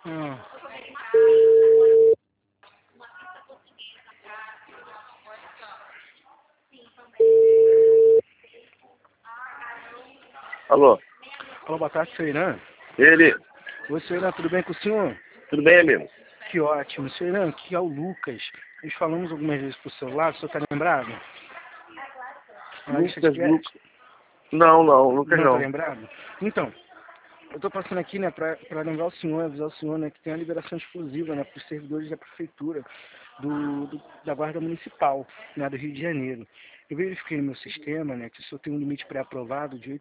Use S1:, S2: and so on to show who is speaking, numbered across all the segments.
S1: Ah.
S2: Alô?
S1: Alô, boa tarde, senhor Irã.
S2: Ele?
S1: Oi, senhor Irã, tudo bem com o senhor?
S2: Tudo bem, amigo?
S1: Que ótimo. Senhor Irã, aqui é o Lucas. Nós falamos algumas vezes por celular, o senhor está lembrado?
S2: Lucas, Lucas. Não, Lucas
S1: Não está
S2: não.
S1: lembrado? Então, eu estou passando aqui, né, para lembrar o senhor, avisar o senhor, né, que tem uma liberação exclusiva, né, para os servidores da prefeitura da Guarda Municipal, né, do Rio de Janeiro. Eu verifiquei no meu sistema, né, que o senhor tem um limite pré-aprovado de R$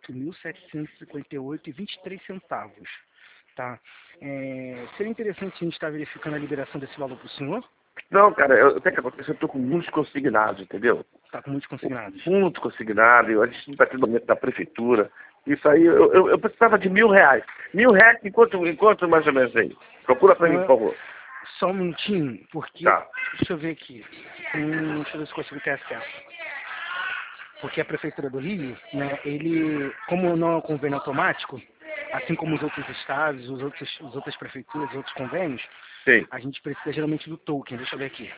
S1: 8.758,23 tá? Seria interessante a gente estar verificando a liberação desse valor para o senhor?
S2: Não, cara, eu tenho que acontecer, eu tô com muitos consignados, entendeu?
S1: Está com muitos consignados.
S2: Muito consignado, a gente vai ter momento da prefeitura. Isso aí, eu precisava de R$ 1.000. R$ 1.000 enquanto mais ou menos aí. Procura pra mim, por favor.
S1: Só um minutinho, porque...
S2: Tá.
S1: Deixa eu ver aqui. Deixa eu ver se consigo ter acesso. Porque a Prefeitura do Rio, né, ele, como não é um convênio automático, assim como os outros estados, as outras prefeituras, os outros convênios,
S2: Sim.
S1: a gente precisa geralmente do token. Deixa eu ver aqui.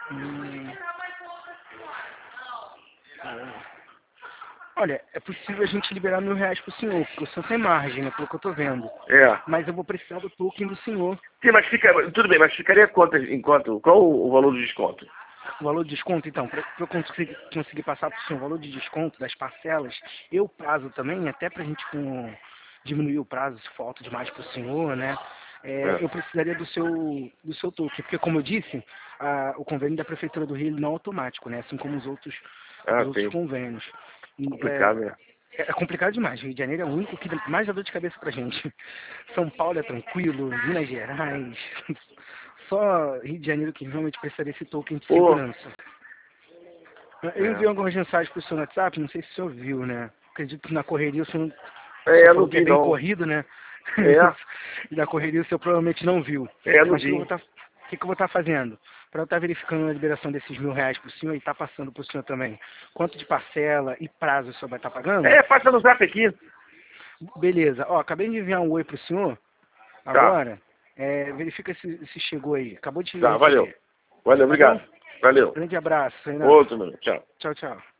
S1: Olha, é possível a gente liberar R$ 1.000 pro senhor, porque o senhor tem margem, né, pelo que eu tô vendo.
S2: É.
S1: Mas eu vou precisar do token do senhor.
S2: Sim, mas tudo bem, mas ficaria qual o valor do desconto?
S1: O valor de desconto, então, para eu conseguir passar para o senhor o valor de desconto das parcelas e o prazo também, até para a gente diminuir o prazo se for alto demais para o senhor, né? Eu precisaria do seu token, porque como eu disse, o convênio da Prefeitura do Rio não é automático, né? Assim como os outros
S2: Sim.
S1: convênios.
S2: Complicado, né?
S1: É complicado demais. Rio de Janeiro é o único que mais dá dor de cabeça pra gente. São Paulo é tranquilo, Minas Gerais. Só Rio de Janeiro que realmente precisaria desse token de
S2: Pô.
S1: segurança. Eu enviei algumas mensagens pro seu WhatsApp, não sei se o senhor viu, né? Acredito que na correria o senhor
S2: Eu
S1: falou
S2: não
S1: que é
S2: vi,
S1: bem
S2: não.
S1: corrido, né? E na correria o senhor provavelmente não viu.
S2: Não
S1: Mas
S2: vi.
S1: o que eu vou estar fazendo? Para eu estar verificando a liberação desses R$ 1.000 pro senhor e estar passando pro senhor também. Quanto de parcela e prazo o senhor vai estar pagando?
S2: Passa no zap aqui.
S1: Beleza. Ó, acabei de enviar um oi pro senhor.
S2: Tá.
S1: Agora, verifica se chegou aí. Acabou de
S2: Tá, valeu.
S1: receber.
S2: Valeu,
S1: Tá bom?
S2: obrigado. Valeu.
S1: Grande abraço, Renan.
S2: Outro, mano. Tchau.
S1: Tchau, tchau.